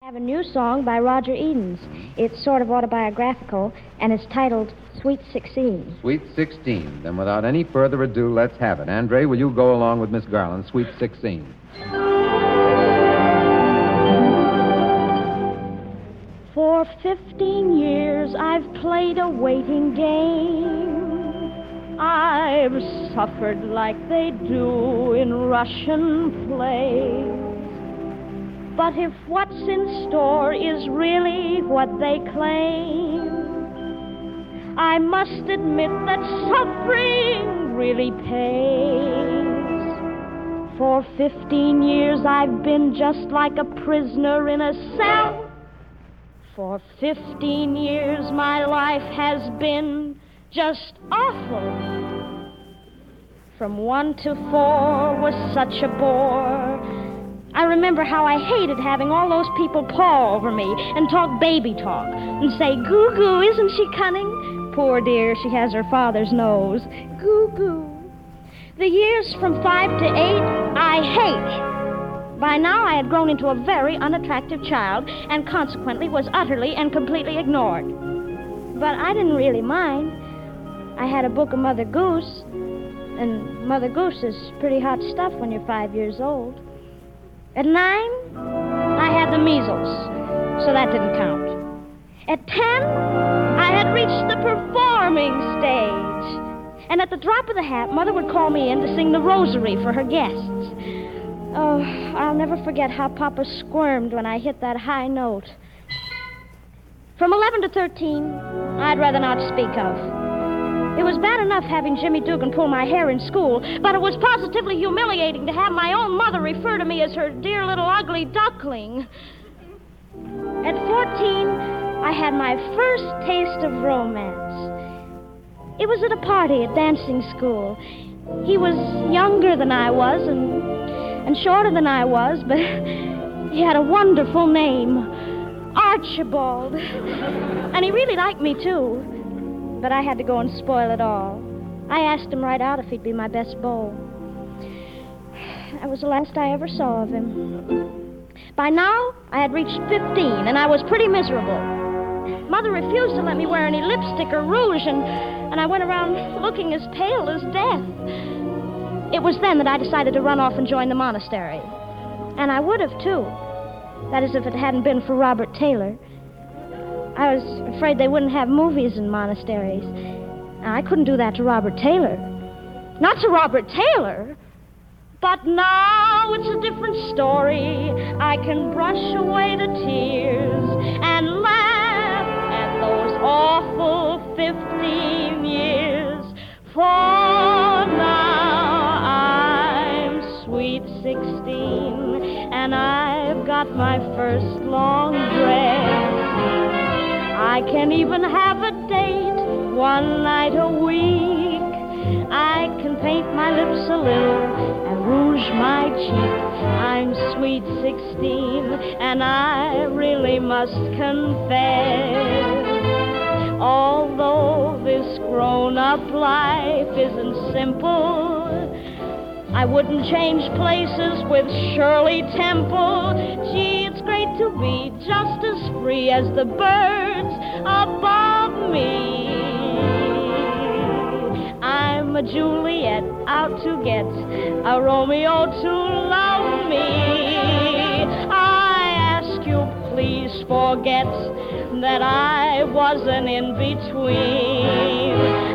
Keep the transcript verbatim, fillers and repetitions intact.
I have a new song by Roger Edens. It's sort of autobiographical, and it's titled Sweet Sixteen. Sweet Sixteen. Then without any further ado, let's have it. Andre, will you go along with Miss Garland, Sweet Sixteen? For fifteen years I've played a waiting game. I've suffered like they do in Russian plays. But if what's in store is really what they claim, I must admit that suffering really pays. For fifteen years I've been just like a prisoner in a cell. For fifteen years my life has been just awful. From one to four was such a bore. I remember how I hated having all those people paw over me and talk baby talk and say, "Goo-goo, isn't she cunning? Poor dear, she has her father's nose. Goo-goo." The years from five to eight, I hate. By now, I had grown into a very unattractive child and consequently was utterly and completely ignored. But I didn't really mind. I had a book of Mother Goose, and Mother Goose is pretty hot stuff when you're five years old. At nine, I had the measles, so that didn't count. At ten, I had reached the performing stage. And at the drop of the hat, Mother would call me in to sing the rosary for her guests. Oh, I'll never forget how Papa squirmed when I hit that high note. From eleven to thirteen, I'd rather not speak of. It was bad enough having Jimmy Dugan pull my hair in school, but it was positively humiliating to have my own mother refer to me as her dear little ugly duckling. At fourteen, I had my first taste of romance. It was at a party at dancing school. He was younger than I was and, and shorter than I was, but he had a wonderful name, Archibald. And he really liked me, too. But I had to go and spoil it all. I asked him right out if he'd be my best beau. That was the last I ever saw of him. By now, I had reached fifteen, and I was pretty miserable. Mother refused to let me wear any lipstick or rouge, and, and I went around looking as pale as death. It was then that I decided to run off and join the monastery. And I would have, too. That is, if it hadn't been for Robert Taylor. I was afraid they wouldn't have movies in monasteries. I couldn't do that to Robert Taylor. Not to Robert Taylor. But now it's a different story. I can brush away the tears and laugh at those awful fifteen years. For now I'm sweet sixteen, and I've got my first long dress. I can even have a date one night a week. I can paint my lips a little and rouge my cheek. I'm sweet sixteen, and I really must confess, although this grown-up life isn't simple, I wouldn't change places with Shirley Temple. Gee, it's great to be just as free as the birds above me. I'm a Juliet out to get a Romeo to love me. I ask you, please forget that I wasn't in between.